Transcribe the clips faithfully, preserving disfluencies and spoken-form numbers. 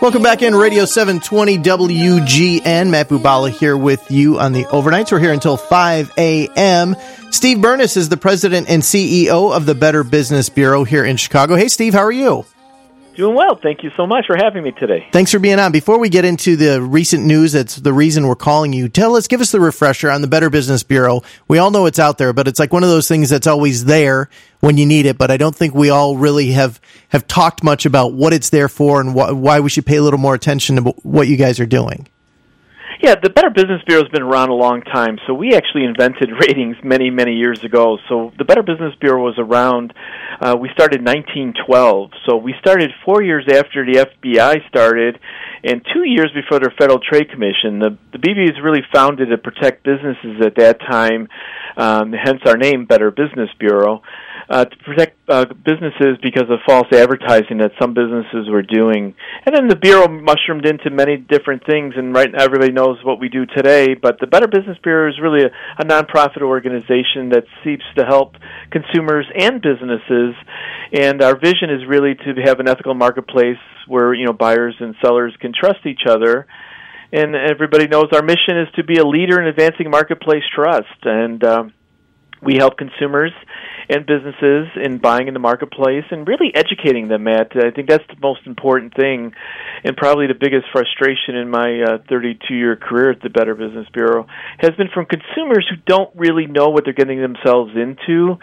Welcome back in Radio seven twenty W G N. Matt Bubala here with you on the overnights. We're here until five a.m. Steve Burness is the president and C E O of the Better Business Bureau here in Chicago. Hey, Steve, how are you? Doing well. Thank you so much for having me today. Thanks for being on. Before we get into the recent news, that's the reason we're calling you. Tell us, give us the refresher on the Better Business Bureau. We all know it's out there, but it's like one of those things that's always there when you need it. But I don't think we all really have, have talked much about what it's there for and wh- why we should pay a little more attention to what you guys are doing. Yeah, the Better Business Bureau has been around a long time, so we actually invented ratings many, many years ago. So the Better Business Bureau was around, uh, we started in nineteen twelve, so we started four years after the F B I started, and two years before the Federal Trade Commission. The, the B B was really founded to protect businesses at that time, um, hence our name, Better Business Bureau. Uh, to protect uh, businesses because of false advertising that some businesses were doing. And then the Bureau mushroomed into many different things, and right now everybody knows what we do today. But the Better Business Bureau is really a, a nonprofit organization that seeks to help consumers and businesses. And our vision is really to have an ethical marketplace where, you know, buyers and sellers can trust each other. And everybody knows our mission is to be a leader in advancing marketplace trust. And um, we help consumers and businesses in buying in the marketplace and really educating them, Matt. I think that's the most important thing, and probably the biggest frustration in my uh, thirty-two-year career at the Better Business Bureau has been from consumers who don't really know what they're getting themselves into,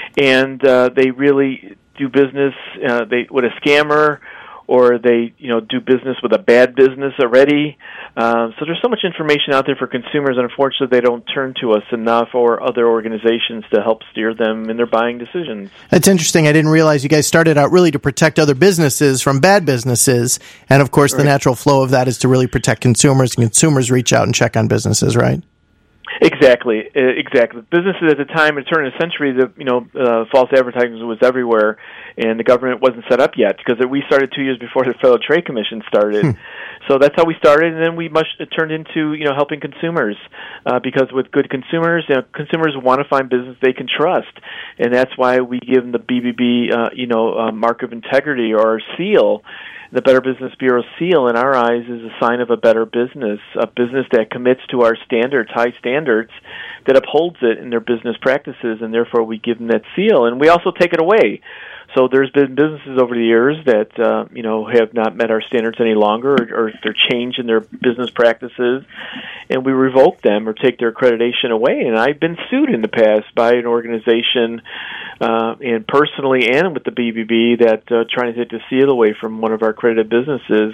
and uh, they really do business uh, they with a scammer, or they, you know, do business with a bad business already. Uh, so there's so much information out there for consumers, and unfortunately they don't turn to us enough or other organizations to help steer them in their buying decisions. That's interesting. I didn't realize you guys started out really to protect other businesses from bad businesses. And, of course, right. The natural flow of that is to really protect consumers, and consumers reach out and check on businesses, right? Exactly, exactly. Businesses at the time, in the turn of the century, the you know uh, false advertising was everywhere, and the government wasn't set up yet because we started two years before the Federal Trade Commission started. Hmm. So that's how we started, and then we much it turned into you know helping consumers uh, because with good consumers, you know, consumers want to find business they can trust, and that's why we give them the B B B uh, you know uh, mark of integrity or our seal. The Better Business Bureau seal, in our eyes, is a sign of a better business, a business that commits to our standards, high standards, that upholds it in their business practices, and therefore we give them that seal. And we also take it away. So there's been businesses over the years that uh, you know have not met our standards any longer, or, or they're changed in their business practices, and we revoke them or take their accreditation away. And I've been sued in the past by an organization, uh, and personally and with the B B B, that uh, trying to take the seal away from one of our accredited businesses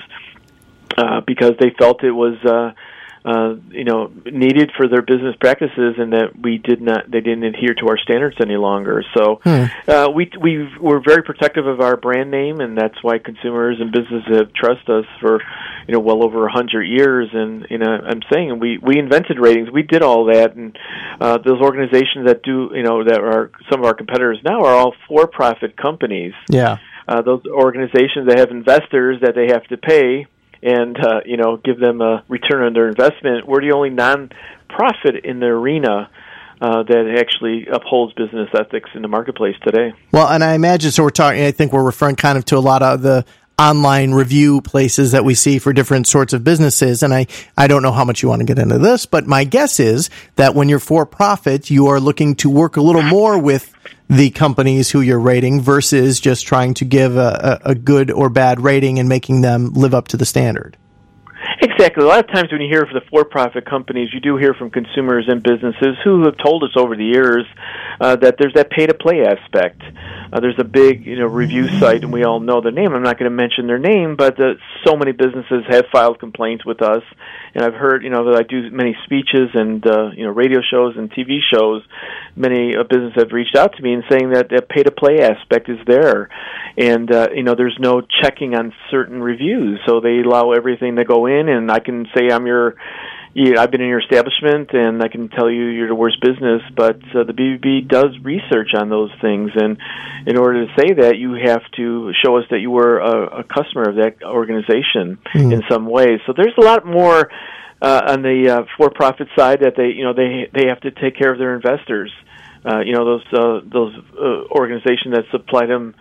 uh, because they felt it was. Uh, Uh, you know, needed for their business practices, and that we did not, they didn't adhere to our standards any longer. So, hmm. uh, we we we're very protective of our brand name, and that's why consumers and businesses have trusted us for, you know, well over a hundred years. And you know, I'm saying we we invented ratings, we did all that, and uh, those organizations that do, you know, that are some of our competitors now are all for-profit companies. Yeah, uh, those organizations that have investors that they have to pay. And, uh, you know, give them a return on their investment. We're the only non-profit in the arena uh, that actually upholds business ethics in the marketplace today. Well, and I imagine, so we're talking, I think we're referring kind of to a lot of the online review places that we see for different sorts of businesses. And I, I don't know how much you want to get into this, but my guess is that when you're for profit, you are looking to work a little more with the companies who you're rating versus just trying to give a, a, a good or bad rating and making them live up to the standard. Exactly. A lot of times when you hear from the for-profit companies, you do hear from consumers and businesses who have told us over the years uh, that there's that pay-to-play aspect. Uh, there's a big, you know, review site, and we all know their name. I'm not going to mention their name, but uh, so many businesses have filed complaints with us, and I've heard, you know, that I do many speeches and uh, you know, radio shows and T V shows. Many uh, businesses have reached out to me and saying that that pay-to-play aspect is there, and uh, you know, there's no checking on certain reviews, so they allow everything to go in, and I can say I'm your. Yeah, I've been in your establishment, and I can tell you you're the worst business, but uh, the B B B does research on those things, and in order to say that, you have to show us that you were a, a customer of that organization mm. in some way. So there's a lot more uh, on the uh, for-profit side that they, you know, they they have to take care of their investors. Uh, you know, those uh, those uh, organizations that supply them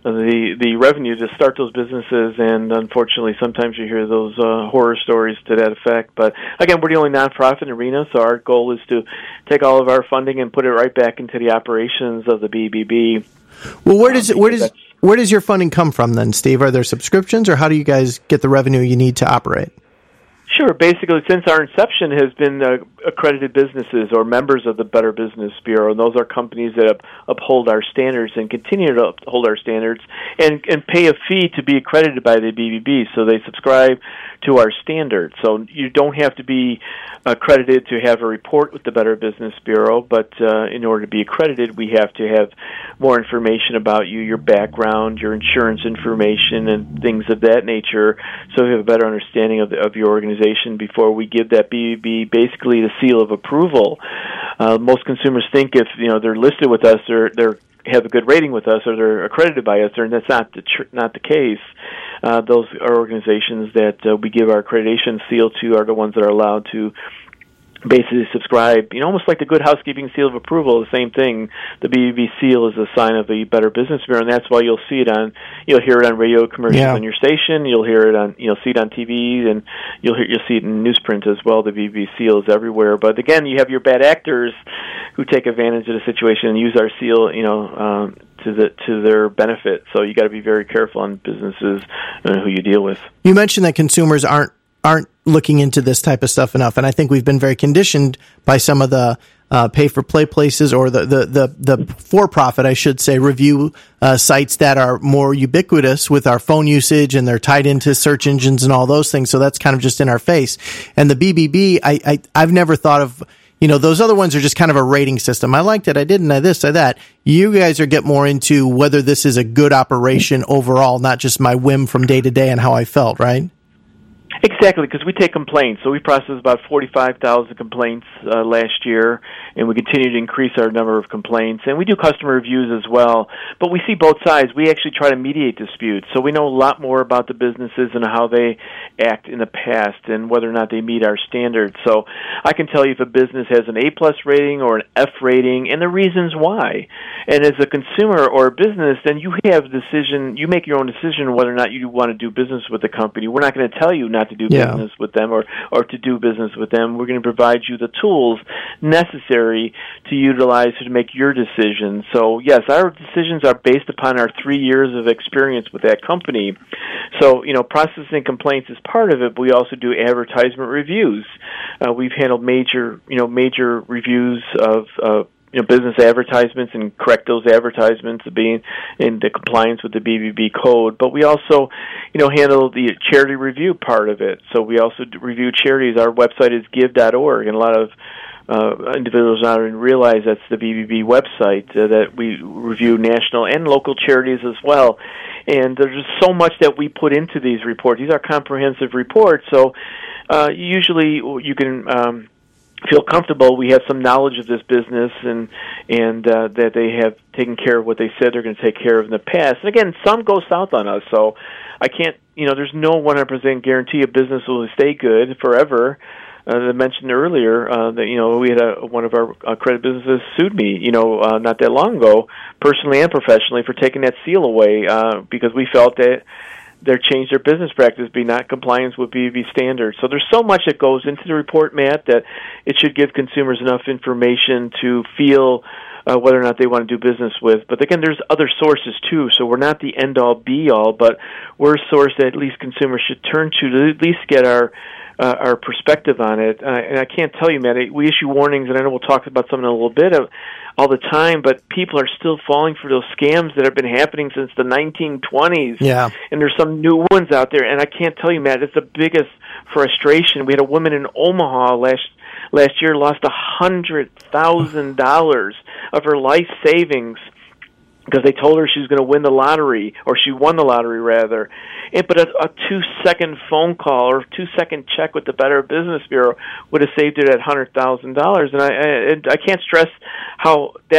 the the revenue to start those businesses, and unfortunately, sometimes you hear those uh, horror stories to that effect. But again, we're the only nonprofit arena, so our goal is to take all of our funding and put it right back into the operations of the B B B. Well, where does um, where does where does your funding come from then, Steve? Are there subscriptions, or how do you guys get the revenue you need to operate? Sure. Basically, since our inception has been uh, accredited businesses or members of the Better Business Bureau, and those are companies that up, uphold our standards and continue to uphold our standards and, and pay a fee to be accredited by the B B B, so they subscribe to our standards. So you don't have to be accredited to have a report with the Better Business Bureau, but uh, in order to be accredited, we have to have more information about you, your background, your insurance information, and things of that nature, so we have a better understanding of, the, of your organization before we give that B B B basically the seal of approval. Uh, most consumers think if you know they're listed with us, they're they're have a good rating with us, or they're accredited by us, and that's not the tr- not the case. Uh, those are organizations that uh, we give our accreditation seal to are the ones that are allowed to basically subscribe, you know, almost like the Good Housekeeping seal of approval, the same thing. The B B B seal is a sign of the Better Business Bureau, and that's why you'll see it on, you'll hear it on radio commercials yeah. on your station, you'll hear it on, you'll see it on T V, and you'll hear, you'll see it in newsprint as well. The B B B seal is everywhere. But again, you have your bad actors who take advantage of the situation and use our seal, you know, um, to the to their benefit. So you got to be very careful on businesses and who you deal with. You mentioned that consumers aren't aren't looking into this type of stuff enough, and I think we've been very conditioned by some of the uh, pay-for-play places or the the the, the for-profit, I should say, review uh, sites that are more ubiquitous with our phone usage, and they're tied into search engines and all those things. So that's kind of just in our face. And the B B B, I, I I've never thought of. You know, those other ones are just kind of a rating system. I liked it. I didn't. I this. I that. You guys are get more into whether this is a good operation overall, not just my whim from day to day and how I felt, right? Exactly, because we take complaints. So we processed about forty-five thousand complaints uh, last year, and we continue to increase our number of complaints. And we do customer reviews as well. But we see both sides. We actually try to mediate disputes. So we know a lot more about the businesses and how they act in the past and whether or not they meet our standards. So I can tell you if a business has an A-plus rating or an F rating and the reasons why. And as a consumer or a business, then you have a decision, you make your own decision whether or not you want to do business with the company. We're not going to tell you not to do yeah. business with them or, or to do business with them. We're going to provide you the tools necessary to utilize to make your decision. So, yes, our decisions are based upon our three years of experience with that company. So, you know, processing complaints is part of it, but we also do advertisement reviews. Uh, we've handled major, you know, major reviews of uh, you know, business advertisements and correct those advertisements to be in the compliance with the B B B code. But we also, you know, handle the charity review part of it. So we also review charities. Our website is give dot org, and a lot of uh, individuals now realize that's the B B B website, uh, that we review national and local charities as well. And there's just so much that we put into these reports. These are comprehensive reports, so uh, usually you can um, feel comfortable. We have some knowledge of this business, and and uh, that they have taken care of what they said they're going to take care of in the past. And again, some go south on us, so I can't, you know, there's no one hundred percent guarantee a business will stay good forever. Uh, as I mentioned earlier, uh, that, you know, we had a, one of our uh, credit businesses sued me, you know, uh, not that long ago, personally and professionally, for taking that seal away, uh, because we felt that they changed their business practice, be not compliance with B B B standards. So there's so much that goes into the report, Matt, that it should give consumers enough information to feel uh, whether or not they want to do business with. But again, there's other sources too, so we're not the end-all, be-all, but we're a source that at least consumers should turn to to at least get our Uh, our perspective on it. Uh, and I can't tell you, Matt, we issue warnings, and I know we'll talk about some in a little bit of, all the time, but people are still falling for those scams that have been happening since the nineteen twenties. Yeah. And there's some new ones out there, and I can't tell you, Matt, it's the biggest frustration. We had a woman in Omaha last last year lost one hundred thousand dollars of her life savings because they told her she was going to win the lottery, or she won the lottery, rather. And, but a, a two-second phone call or two-second check with the Better Business Bureau would have saved her that one hundred thousand dollars. And I, I, I can't stress how that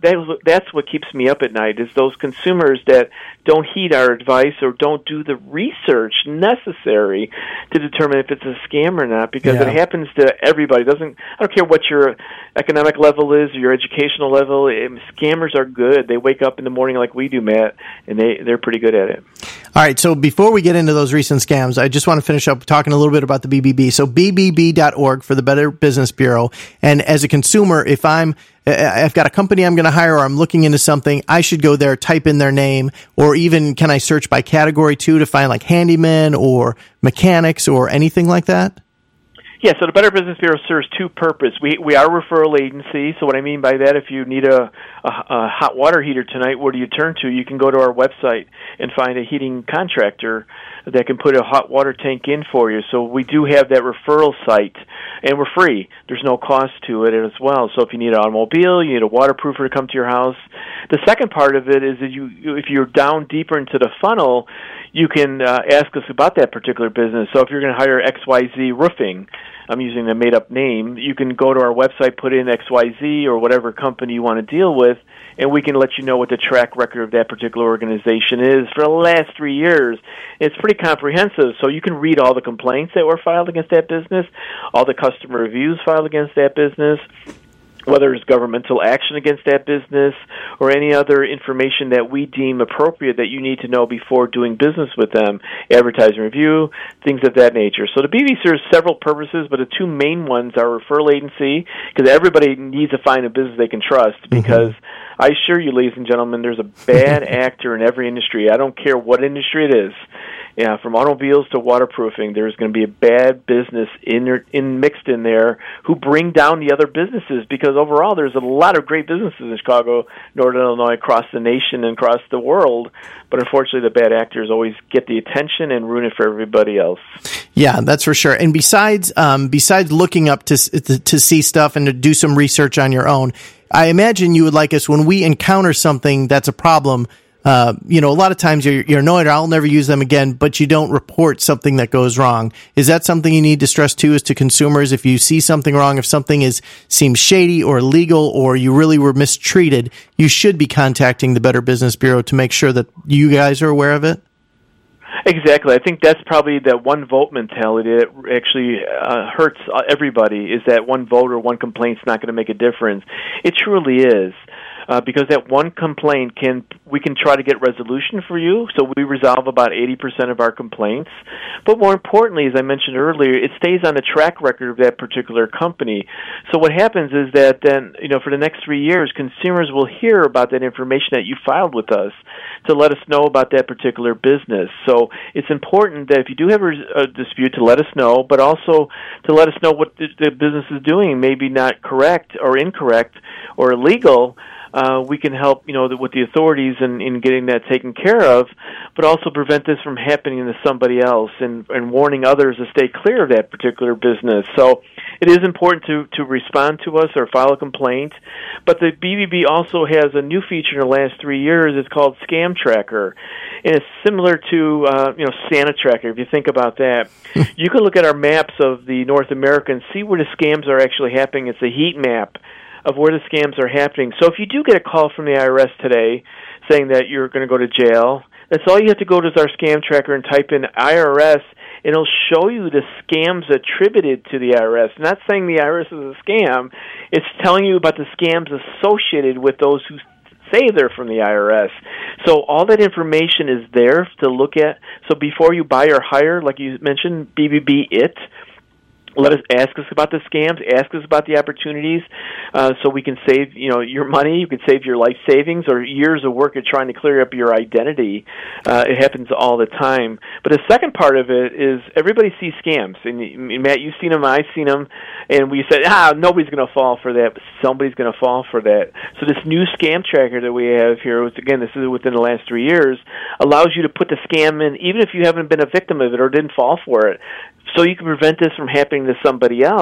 that that's what keeps me up at night, is those consumers that don't heed our advice or don't do the research necessary to determine if it's a scam or not, because yeah. it happens to everybody. It doesn't I don't care what your economic level is or your educational level. It, scammers are good. They wake up in the morning like we do, Matt, and they, they're pretty good at it. All right, so before we get into those recent scams, I just want to finish up talking a little bit about the B B B. So B B B dot org for the Better Business Bureau. And as a consumer, if I'm I've got a company I'm going to hire, or I'm looking into something, I should go there, type in their name, or even can I search by category too to find like handymen or mechanics or anything like that? Yeah, so the Better Business Bureau serves two purposes. We we are a referral agency, so what I mean by that, if you need a, a, a hot water heater tonight, where do you turn to? You can go to our website and find a heating contractor that can put a hot water tank in for you. So we do have that referral site, and we're free. There's no cost to it as well. So if you need an automobile, you need a waterproofer to come to your house. The second part of it is that you, if you're down deeper into the funnel, you can uh, ask us about that particular business. So if you're going to hire X Y Z Roofing, I'm using a made-up name, you can go to our website, put in X Y Z or whatever company you want to deal with, and we can let you know what the track record of that particular organization is for the last three years. It's pretty comprehensive, so you can read all the complaints that were filed against that business, all the customer reviews filed against that business, whether there's governmental action against that business or any other information that we deem appropriate that you need to know before doing business with them, advertising review, things of that nature. So the B B B serves several purposes, but the two main ones are referral agency, because everybody needs to find a business they can trust, because mm-hmm. I assure you, ladies and gentlemen, there's a bad actor in every industry. I don't care what industry it is. Yeah, from automobiles to waterproofing, there's going to be a bad business in, in mixed in there who bring down the other businesses, because overall there's a lot of great businesses in Chicago, Northern Illinois, across the nation and across the world, but unfortunately the bad actors always get the attention and ruin it for everybody else. Yeah, that's for sure. And besides um, besides looking up to, to to see stuff and to do some research on your own, I imagine you would like us, when we encounter something that's a problem, Uh, you know, a lot of times you're, you're annoyed, I'll never use them again, but you don't report something that goes wrong. Is that something you need to stress too, is to consumers? If you see something wrong, if something is seems shady or illegal, or you really were mistreated, you should be contacting the Better Business Bureau to make sure that you guys are aware of it? Exactly. I think that's probably that one vote mentality that actually uh, hurts everybody, is that one vote or one complaint's not going to make a difference. It truly is. Uh, because that one complaint can, we can try to get resolution for you, so we resolve about eighty percent of our complaints. But more importantly, as I mentioned earlier, it stays on the track record of that particular company. So what happens is that then, you know, for the next three years, consumers will hear about that information that you filed with us to let us know about that particular business. So it's important that if you do have a, a dispute, to let us know, but also to let us know what the, the business is doing, maybe not correct or incorrect or illegal. Uh, we can help, you know, the, with the authorities in, in getting that taken care of, but also prevent this from happening to somebody else, and, and warning others to stay clear of that particular business. So it is important to, to respond to us or file a complaint. But the B B B also has a new feature in the last three years. It's called Scam Tracker. And it's similar to, uh, you know, Santa Tracker, if you think about that. You can look at our maps of the North America and see where the scams are actually happening. It's a heat map of where the scams are happening. So if you do get a call from the I R S today saying that you're going to go to jail, that's all you have to go to is our Scam Tracker and type in I R S, and it'll show you the scams attributed to the I R S. I'm not saying the I R S is a scam. It's telling you about the scams associated with those who say they're from the I R S. So all that information is there to look at. So before you buy or hire, like you mentioned, B B B it, let us ask us about the scams, ask us about the opportunities, uh, so we can save, you know, your money. You can save your life savings or years of work at trying to clear up your identity. Uh, it happens all the time. But the second part of it is everybody sees scams. And Matt, you've seen them, I've seen them, and we said, ah, nobody's going to fall for that, but somebody's going to fall for that. So this new Scam Tracker that we have here, which again, this is within the last three years, allows you to put the scam in, even if you haven't been a victim of it or didn't fall for it, so you can prevent this from happening to somebody else.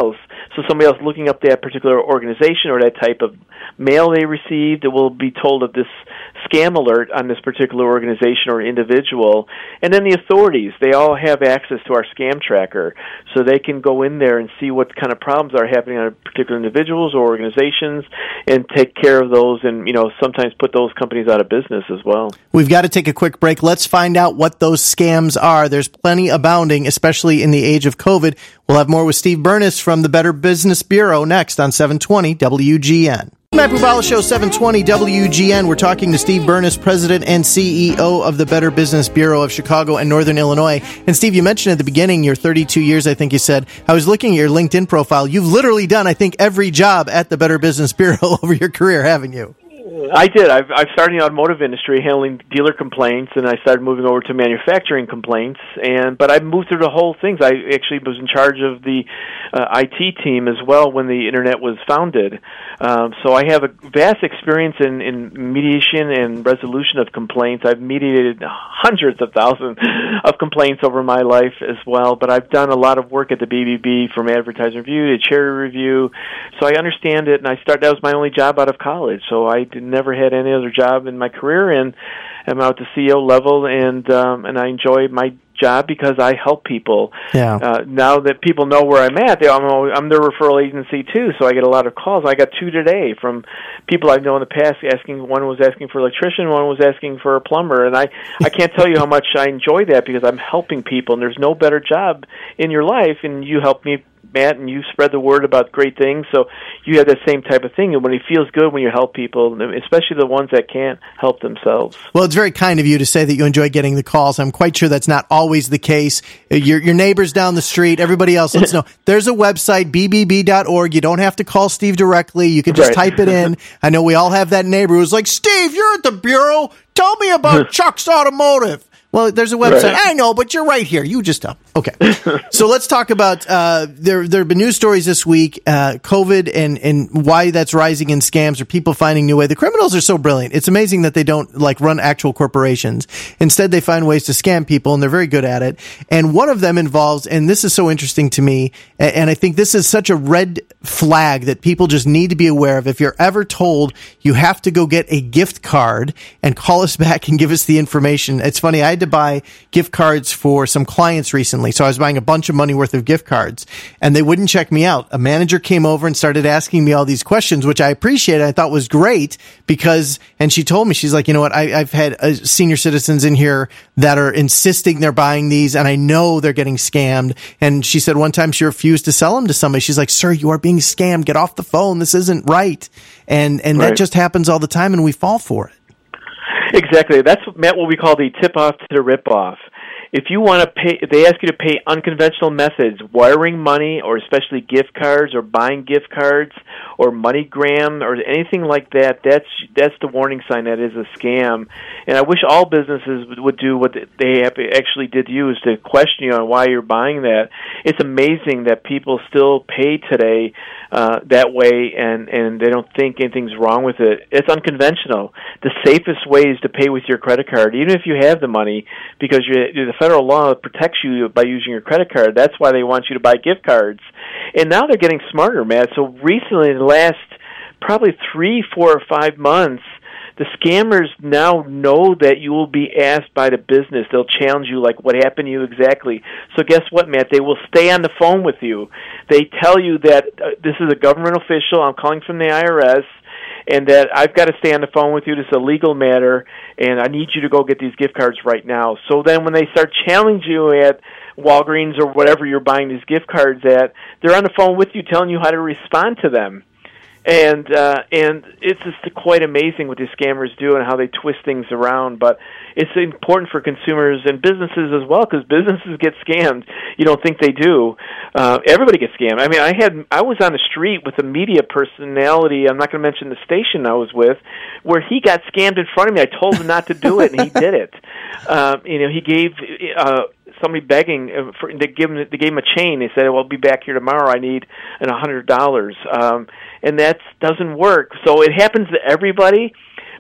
So somebody else looking up that particular organization or that type of mail they received, it will be told of this scam alert on this particular organization or individual. And then the authorities, they all have access to our scam tracker, so they can go in there and see what kind of problems are happening on particular individuals or organizations and take care of those, and, you know, sometimes put those companies out of business as well. We've got to take a quick break. Let's find out what those scams are. There's plenty abounding, especially in the age of COVID. We'll have more with Steve Burness from the Better Business Bureau next on seven twenty W G N. Matt Bubala Show, seven twenty W G N. We're talking to Steve Burness, President and C E O of the Better Business Bureau of Chicago and Northern Illinois. And Steve, you mentioned at the beginning your thirty-two years, I think you said. I was looking at your LinkedIn profile. You've literally done, I think, every job at the Better Business Bureau over your career, haven't you? I did. I've, I've started in the automotive industry handling dealer complaints, and I started moving over to manufacturing complaints. And but I moved through the whole things. I actually was in charge of the uh, I T team as well when the Internet was founded. Um, so I have a vast experience in, in mediation and resolution of complaints. I've mediated hundreds of thousands of complaints over my life as well. But I've done a lot of work at the B B B, from advertising review to charity review. So I understand it, and I started. That was my only job out of college. So I did never had any other job in my career, and I'm out to C E O level, and um, and I enjoy my job because I help people. Yeah. Uh, now that people know where I'm at, they, I'm, I'm their referral agency too, so I get a lot of calls. I got two today from people I've known in the past asking. One was asking for an electrician, one was asking for a plumber, and I, I can't tell you how much I enjoy that because I'm helping people, and there's no better job in your life, and you help me, Matt, and you spread the word about great things, so you have that same type of thing. And when it feels good when you help people, especially the ones that can't help themselves. Well, it's very kind of you to say that you enjoy getting the calls. I'm quite sure that's not always the case. Your your neighbors down the street, everybody else, let's know. There's a website, b b b dot org. You don't have to call Steve directly. You can just right. type it in. I know we all have that neighbor who's like, Steve, you're at the Bureau. Tell me about Chuck's Automotive. Well, there's a website. Right. I know, but you're right here. You just tell. Okay. So let's talk about, uh, there, there have been news stories this week, uh, COVID and, and why that's rising in scams or people finding new ways. The criminals are so brilliant. It's amazing that they don't like run actual corporations. Instead, they find ways to scam people, and they're very good at it. And one of them involves, and this is so interesting to me, and I think this is such a red flag that people just need to be aware of. If you're ever told you have to go get a gift card and call us back and give us the information. It's funny. I to buy gift cards for some clients recently. So I was buying a bunch of money worth of gift cards, and they wouldn't check me out. A manager came over and started asking me all these questions, which I appreciated. I thought was great because, and she told me, she's like, you know what? I, I've had uh, senior citizens in here that are insisting they're buying these, and I know they're getting scammed. And she said one time she refused to sell them to somebody. She's like, sir, you are being scammed. Get off the phone. This isn't right. And, and right. that just happens all the time, and we fall for it. Exactly. That's, Matt, what we call the tip-off to the rip-off. If you want to pay, if they ask you to pay unconventional methods, wiring money, or especially gift cards, or buying gift cards, or MoneyGram, or anything like that, that's that's the warning sign that is a scam. And I wish all businesses would, would do what they have actually did to you, is to question you on why you're buying that. It's amazing that people still pay today uh, that way, and, and they don't think anything's wrong with it. It's unconventional. The safest way is to pay with your credit card, even if you have the money, because you're, the federal law protects you by using your credit card. That's why they want you to buy gift cards. And now they're getting smarter, Matt. So recently, in the last probably three, four, or five months, the scammers now know that you will be asked by the business. They'll challenge you, like, what happened to you exactly. So guess what, Matt? They will stay on the phone with you. They tell you that uh, this is a government official. I'm calling from the I R S. And that I've got to stay on the phone with you. This is a legal matter, and I need you to go get these gift cards right now. So then when they start challenging you at Walgreens or whatever you're buying these gift cards at, they're on the phone with you telling you how to respond to them. And uh, and it's just quite amazing what these scammers do and how they twist things around. But it's important for consumers and businesses as well, because businesses get scammed. You don't think they do. Uh, everybody gets scammed. I mean, I had I was on the street with a media personality. I'm not going to mention the station I was with, where he got scammed in front of me. I told him not to do it, and he did it. Uh, you know, he gave. Uh, Somebody begging for they give him they gave him a chain. They said, "Well, I'll be back here tomorrow. I need an a hundred dollars," um, and that doesn't work. So it happens to everybody.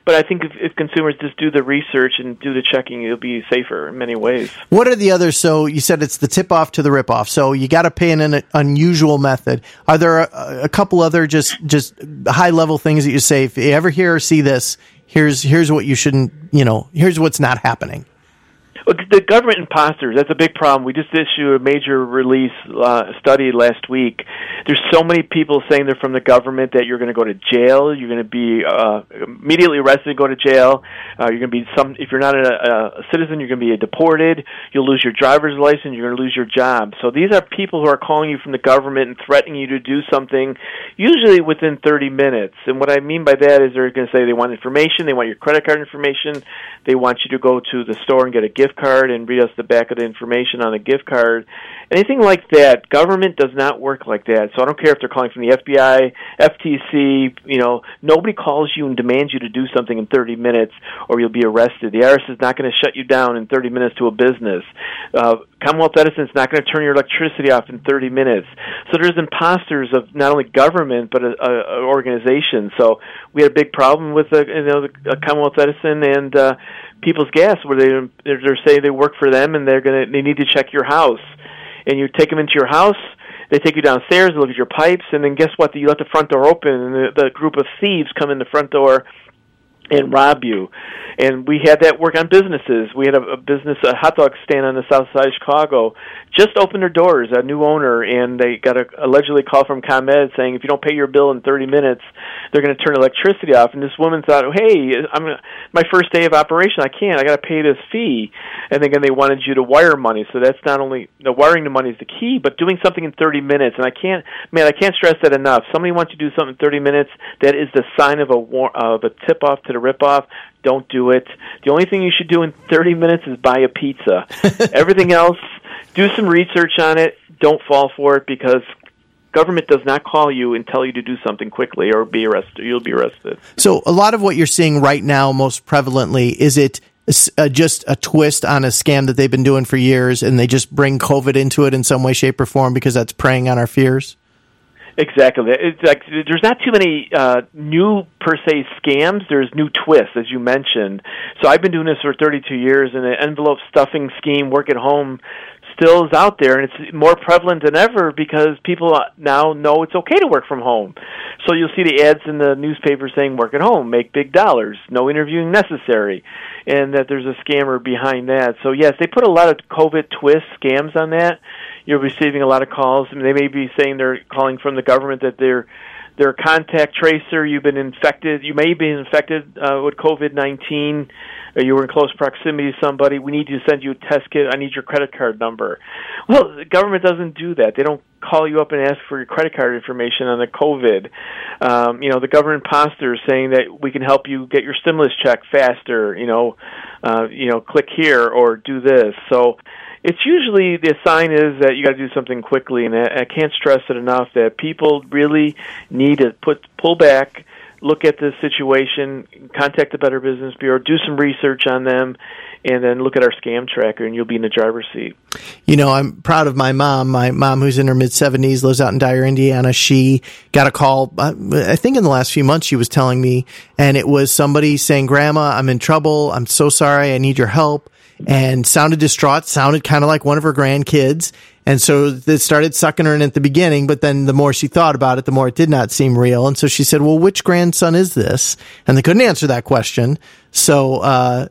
but I think if, if consumers just do the research and do the checking, it'll be safer in many ways. What are the others? So you said it's the tip-off to the rip-off. So you got to pay in an unusual method. Are there a, a couple other just just high-level things that you say, if you ever hear or see this, here's here's what you shouldn't, you know, here's what's not happening? Well, the government imposters, that's a big problem. We just issued a major release uh, study last week. There's so many people saying they're from the government that you're going to go to jail, you're going to be uh, immediately arrested and go to jail, uh, you're going to be some, if you're not a, a citizen, you're going to be deported, you'll lose your driver's license, you're going to lose your job. So these are people who are calling you from the government and threatening you to do something, usually within thirty minutes. And what I mean by that is they're going to say they want information, they want your credit card information, they want you to go to the store and get a gift card and read us the back of the information on the gift card. Anything like that, government does not work like that. So I don't care if they're calling from the F B I, F T C, you know, nobody calls you and demands you to do something in thirty minutes or you'll be arrested. The I R S is not going to shut you down in thirty minutes to a business. Uh, Commonwealth Edison is not going to turn your electricity off in thirty minutes. So there's imposters of not only government but a, a, a organization. So we had a big problem with uh, you know, the, uh, Commonwealth Edison and uh, People's Gas, where they they're, they're saying they work for them and they're gonna they need to check your house. And you take them into your house, they take you downstairs, they look at your pipes, and then guess what? You let the front door open, and the, the group of thieves come in the front door and rob you. And we had that work on businesses. We had a, a business, a hot dog stand on the south side of Chicago, just opened their doors, a new owner, and they got a allegedly call from ComEd saying if you don't pay your bill in thirty minutes, they're going to turn electricity off. And this woman thought, hey, I'm gonna, my first day of operation, I can't, I got to pay this fee. And again, they wanted you to wire money. So that's not only, the wiring the money is the key, but doing something in thirty minutes. And I can't, man, I can't stress that enough. Somebody wants you to do something in thirty minutes, that is the sign of a, war, of a tip-off to the rip-off. Don't do it. The only thing you should do in thirty minutes is buy a pizza. Everything else, do some research on it. Don't fall for it, because government does not call you and tell you to do something quickly or be arrested. You'll be arrested. So a lot of what you're seeing right now, most prevalently, is it uh, just a twist on a scam that they've been doing for years, and they just bring COVID into it in some way, shape, or form because that's preying on our fears? Exactly. It's like there's not too many uh, new per se scams. There's new twists, as you mentioned. So I've been doing this for thirty-two years, and the envelope stuffing scheme, work at home, still is out there, and it's more prevalent than ever because people now know it's okay to work from home. So you'll see the ads in the newspaper saying work at home, make big dollars, no interviewing necessary, and that there's a scammer behind that. So yes, they put a lot of COVID twist scams on that. You're receiving a lot of calls. I mean, they may be saying they're calling from the government that they're they're a contact tracer. You've been infected. You may be infected uh, with COVID nineteen. Or you were in close proximity to somebody. We need you to send you a test kit. I need your credit card number. Well, the government doesn't do that. They don't call you up and ask for your credit card information on the COVID. Um, you know, the government imposters saying that we can help you get your stimulus check faster. You know, uh, you know, click here or do this. So it's usually the sign is that you got to do something quickly, and I, I can't stress it enough that people really need to put pull back, look at the situation, contact the Better Business Bureau, do some research on them, and then look at our scam tracker, and you'll be in the driver's seat. You know, I'm proud of my mom. My mom, who's in her mid-seventies, lives out in Dyer, Indiana. She got a call, I think in the last few months, she was telling me, and it was somebody saying, Grandma, I'm in trouble. I'm so sorry. I need your help. And sounded distraught, sounded kind of like one of her grandkids. And so it started sucking her in at the beginning, but then the more she thought about it, the more it did not seem real. And so she said, well, which grandson is this? And they couldn't answer that question. So uh,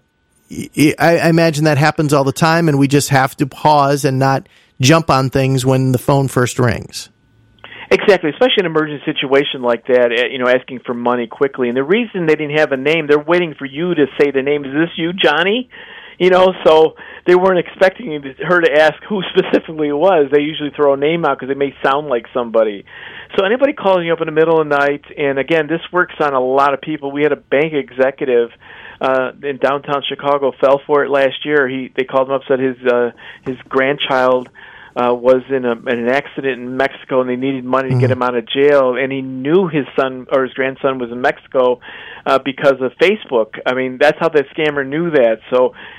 I, I imagine that happens all the time, and we just have to pause and not jump on things when the phone first rings. Exactly, especially in an emergency situation like that, you know, asking for money quickly. And the reason they didn't have a name, they're waiting for you to say the name. Is this you, Johnny? You know, so they weren't expecting her to ask who specifically it was. They usually throw a name out because they may sound like somebody. So anybody calling you up in the middle of the night, and again, this works on a lot of people. We had a bank executive uh, in downtown Chicago fell for it last year. He they called him up, said his uh, his grandchild Uh, was in, a, in an accident in Mexico, and they needed money to mm-hmm. get him out of jail. And he knew his son or his grandson was in Mexico uh, because of Facebook. I mean, that's how the scammer knew that. So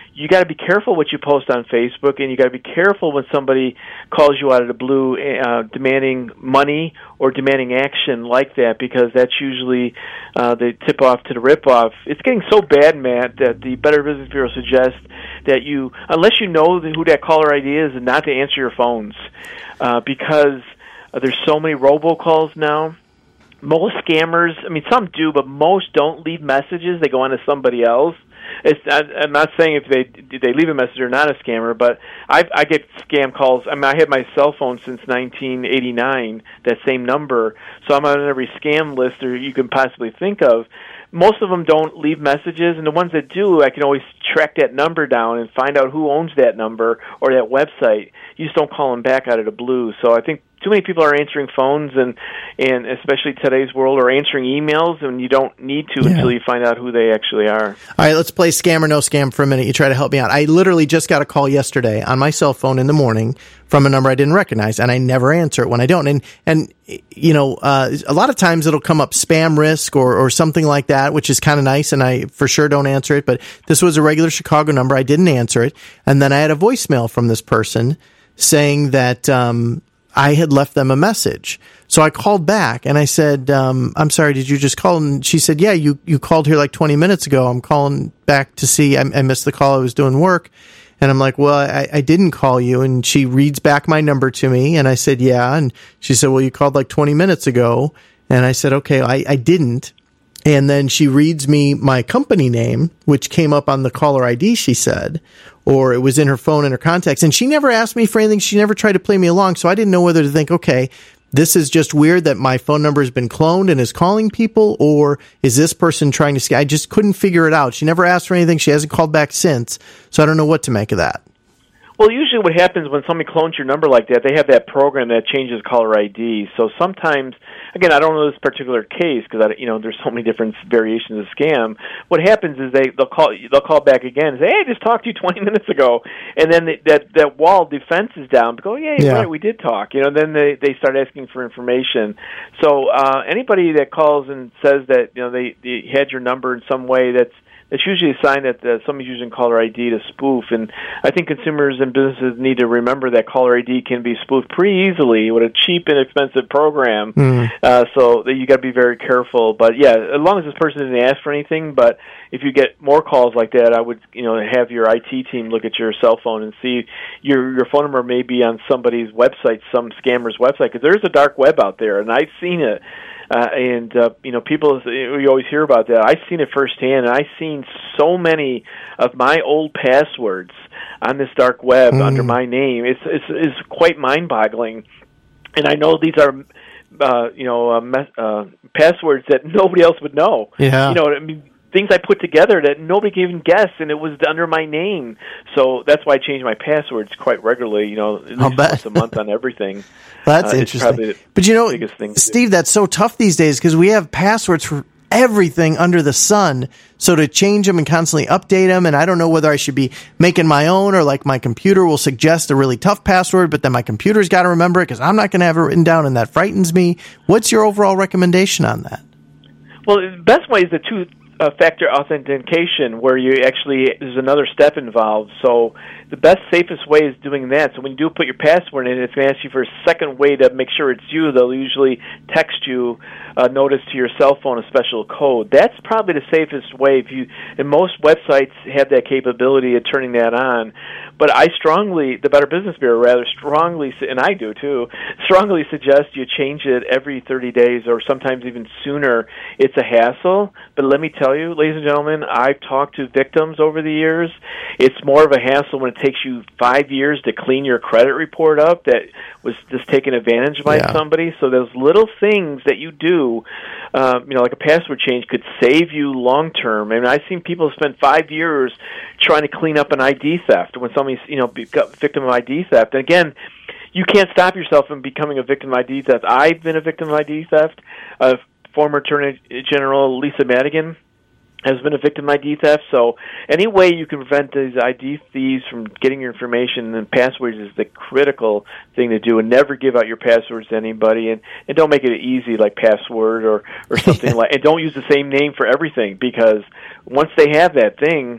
you got to be careful what you post on Facebook, and you got to be careful when somebody calls you out of the blue, uh, demanding money or demanding action like that, because that's usually uh, the tip off to the rip off. It's getting so bad, Matt, that the Better Business Bureau suggests that you, unless you know who that caller I D is, not to answer your phones, uh, because uh, there's so many robocalls now. Most scammers, I mean, some do, but most don't leave messages. They go on to somebody else. It's, I, I'm not saying if they they leave a message they're not a scammer, but I, I get scam calls. I mean, I had my cell phone since nineteen eighty-nine, that same number, so I'm on every scam list or you can possibly think of. Most of them don't leave messages, and the ones that do, I can always track that number down and find out who owns that number or that website. You just don't call them back out of the blue. So I think too many people are answering phones, and and especially today's world, are answering emails, and you don't need to yeah. until you find out who they actually are. All right, let's play scam or no scam for a minute. You try to help me out. I literally just got a call yesterday on my cell phone in the morning from a number I didn't recognize, and I never answer it when I don't. And, and you know, uh, a lot of times it'll come up spam risk or, or something like that, which is kind of nice, and I for sure don't answer it. But this was a regular Chicago number. I didn't answer it. And then I had a voicemail from this person saying that um, I had left them a message. So I called back and I said, um, I'm sorry, did you just call? And she said, yeah, you, you called here like twenty minutes ago. I'm calling back to see, I, I missed the call. I was doing work. And I'm like, well, I, I didn't call you. And she reads back my number to me. And I said, yeah. And she said, well, you called like twenty minutes ago. And I said, okay, I, I didn't. And then she reads me my company name, which came up on the caller I D, she said, or it was in her phone in her contacts. And she never asked me for anything. She never tried to play me along. So I didn't know whether to think, okay, this is just weird that my phone number has been cloned and is calling people, or is this person trying to scam? I just couldn't figure it out. She never asked for anything. She hasn't called back since. So I don't know what to make of that. Well, usually what happens when somebody clones your number like that, they have that program that changes caller I D. So sometimes, again, I don't know this particular case because I, you know, there's so many different variations of scam. What happens is they they'll call they'll call back again and say, "Hey, I just talked to you twenty minutes ago," and then they, that that wall of defense is down. Go, yeah, you're yeah, right, we did talk. You know, then they they start asking for information. So uh, anybody that calls and says that you know they, they had your number in some way, that's it's usually a sign that uh, somebody's using caller I D to spoof, and I think consumers and businesses need to remember that caller I D can be spoofed pretty easily with a cheap, inexpensive program. Mm. Uh, so that you got to be very careful. But yeah, as long as this person didn't ask for anything, but if you get more calls like that, I would you know have your I T team look at your cell phone and see your your phone number may be on somebody's website, some scammer's website, because there's a dark web out there, and I've seen it. Uh, and, uh, you know, people, we always hear about that. I've seen it firsthand, and I've seen so many of my old passwords on this dark web mm. under my name. It's, it's, it's quite mind-boggling. And I know these are, uh, you know, uh, mes- uh, passwords that nobody else would know. Yeah. You know, I mean, things I put together that nobody can even guess, and it was under my name. So that's why I change my passwords quite regularly, you know, at least once a month on everything. That's uh, interesting. But, you know, Steve, that's so tough these days because we have passwords for everything under the sun. So to change them and constantly update them, and I don't know whether I should be making my own or like my computer will suggest a really tough password, but then my computer's got to remember it because I'm not going to have it written down, and that frightens me. What's your overall recommendation on that? Well, the best way is the two Uh, factor authentication, where you actually there's another step involved. So the best, safest way is doing that. So when you do put your password in, it's going to ask you for a second way to make sure it's you. They'll usually text you a notice to your cell phone, a special code. That's probably the safest way. If you, and most websites have that capability of turning that on. But I strongly, the Better Business Bureau rather strongly, and I do too, strongly suggest you change it every thirty days or sometimes even sooner. It's a hassle, but let me tell you, ladies and gentlemen, I've talked to victims over the years. It's more of a hassle when it takes you five years to clean your credit report up that was just taken advantage by yeah. somebody. So those little things that you do, um, you know, like a password change, could save you long term. I mean, I've seen people spend five years trying to clean up an I D theft when somebody's, you know, got victim of I D theft. And again, you can't stop yourself from becoming a victim of I D theft. I've been a victim of I D theft. Uh, former Attorney General Lisa Madigan has been a victim of I D theft. So any way you can prevent these I D thieves from getting your information, and passwords is the critical thing to do. And never give out your passwords to anybody, and, and don't make it easy like password or, or something like. And don't use the same name for everything, because once they have that thing,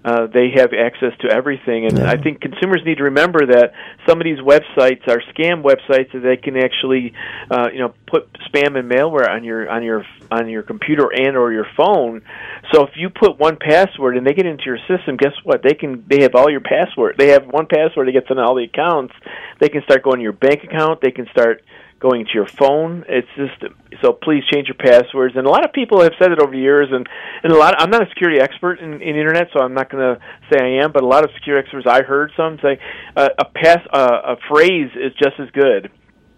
uh, they have access to everything. And yeah. I think consumers need to remember that some of these websites are scam websites that they can actually, uh, you know, put spam and malware on your on your on your computer and or your phone. So if you put one password and they get into your system, guess what? They can they have all your password. They have one password that gets on all the accounts. They can start going to your bank account. They can start going to your phone. It's just, so please change your passwords. And a lot of people have said it over the years, and, and a lot of, I'm not a security expert in, in internet, so I'm not going to say I am, but a lot of security experts I heard some say uh, a pass uh, a phrase is just as good.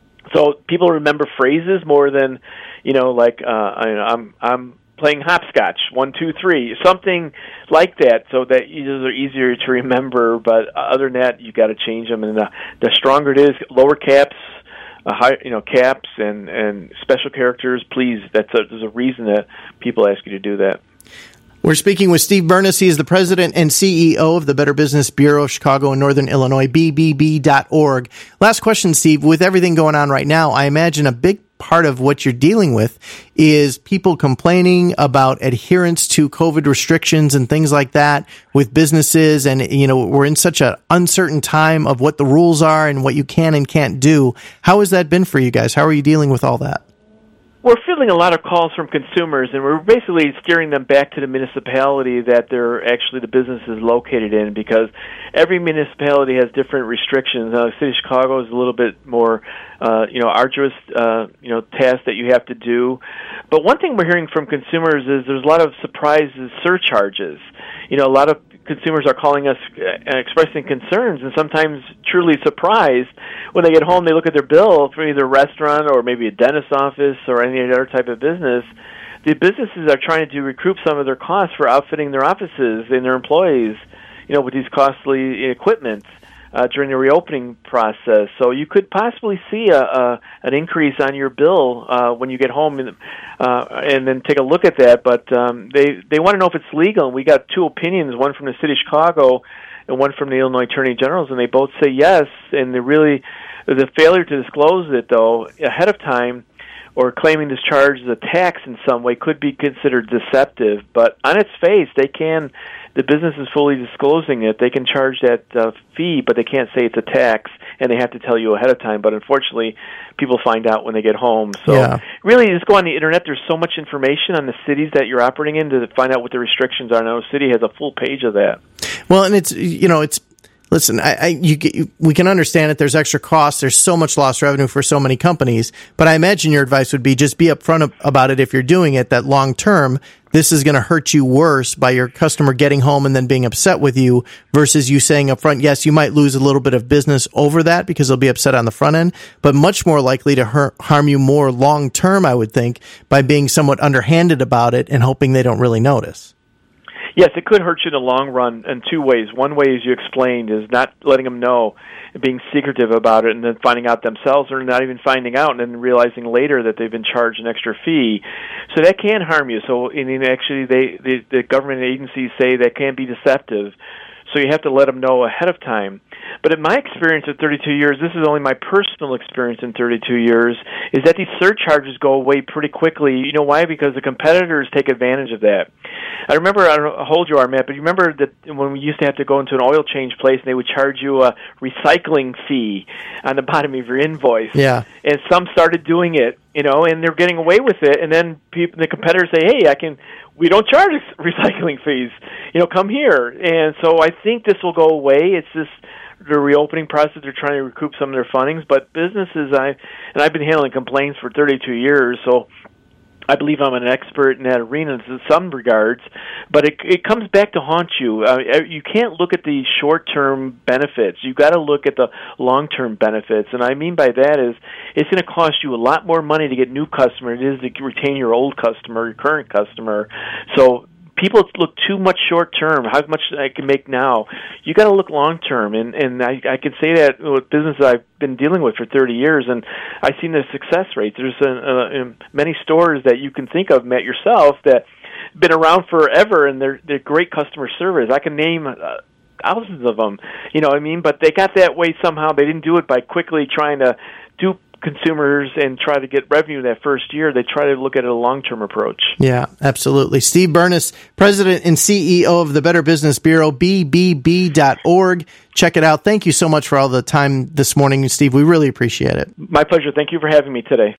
So people remember phrases more than, you know, like uh, I, I'm I'm playing hopscotch, one, two, three, something like that, so that those are easier to remember. But other than that, you got to change them, and the, the stronger it is, lower caps, Uh, high, you know, caps and, and special characters, please. That's a, there's a reason that people ask you to do that. We're speaking with Steve Bernas. He is the president and C E O of the Better Business Bureau of Chicago and Northern Illinois, B B B dot org. Last question, Steve. With everything going on right now, I imagine a big part of what you're dealing with is people complaining about adherence to COVID restrictions and things like that with businesses. And, you know, we're in such an uncertain time of what the rules are and what you can and can't do. How has that been for you guys? How are you dealing with all that? We're fielding a lot of calls from consumers, and we're basically steering them back to the municipality that they're actually the business is located in, because every municipality has different restrictions. Uh, the City of Chicago is a little bit more, uh, you know, arduous, uh, you know, task that you have to do. But one thing we're hearing from consumers is there's a lot of surprises, surcharges. You know, a lot of consumers are calling us uh, expressing concerns, and sometimes truly surprised when they get home. They look at their bill for either a restaurant or maybe a dentist's office or any other type of business. The businesses are trying to recoup some of their costs for outfitting their offices and their employees, you know, with these costly equipment uh, during the reopening process. So you could possibly see a, a an increase on your bill uh, when you get home, and, uh, and then take a look at that. But um, they they want to know if it's legal. And we got two opinions, one from the City of Chicago and one from the Illinois Attorney General's, and they both say yes. And they really, the failure to disclose it though ahead of time, or claiming this charge as a tax in some way, could be considered deceptive. But on its face, they can, the business is fully disclosing it. They can charge that uh, fee, but they can't say it's a tax, and they have to tell you ahead of time. But unfortunately, people find out when they get home. So yeah. Really, just go on the internet. There's so much information on the cities that you're operating in to find out what the restrictions are. Now, the city has a full page of that. Well, and it's, you know, it's, Listen, I, I, you, you, we can understand that there's extra costs. There's so much lost revenue for so many companies. But I imagine your advice would be just be upfront about it if you're doing it, that long term, this is going to hurt you worse by your customer getting home and then being upset with you versus you saying upfront, yes, you might lose a little bit of business over that because they'll be upset on the front end, but much more likely to hurt, harm you more long term, I would think, by being somewhat underhanded about it and hoping they don't really notice. Yes, it could hurt you in the long run in two ways. One way, as you explained, is not letting them know, being secretive about it, and then finding out themselves, or not even finding out, and then realizing later that they've been charged an extra fee. So that can harm you. So, I mean, actually, they, the, the government agencies say that can be deceptive. So you have to let them know ahead of time. But in my experience of thirty-two years, this is only my personal experience in thirty-two years, is that these surcharges go away pretty quickly. You know why? Because the competitors take advantage of that. I remember, I don't know how old you are, Matt, but you remember that when we used to have to go into an oil change place and they would charge you a recycling fee on the bottom of your invoice. Yeah. And some started doing it, you know, and they're getting away with it. And then people, the competitors say, hey, I can... we don't charge recycling fees. You know, come here. And so I think this will go away. It's just the reopening process. They're trying to recoup some of their fundings. But businesses, I and I've been handling complaints for thirty-two years, so I believe I'm an expert in that arena in some regards. But it it comes back to haunt you. Uh, you can't look at the short-term benefits. You've got to look at the long-term benefits. And I mean by that is it's going to cost you a lot more money to get new customers than it is to retain your old customer, your current customer. So people look too much short term. How much I can make now? You got to look long term, and and I, I can say that with businesses I've been dealing with for thirty years, and I've seen the success rates. There's a, a, many stores that you can think of, Matt, yourself, that been around forever, and they're they're great customer service. I can name uh, thousands of them. You know what I mean? But they got that way somehow. They didn't do it by quickly trying to do consumers and try to get revenue that first year, they try to look at a long-term approach. Yeah, absolutely. Steve Burness, President and C E O of the Better Business Bureau, B B B dot org. Check it out. Thank you so much for all the time this morning, Steve. We really appreciate it. My pleasure. Thank you for having me today.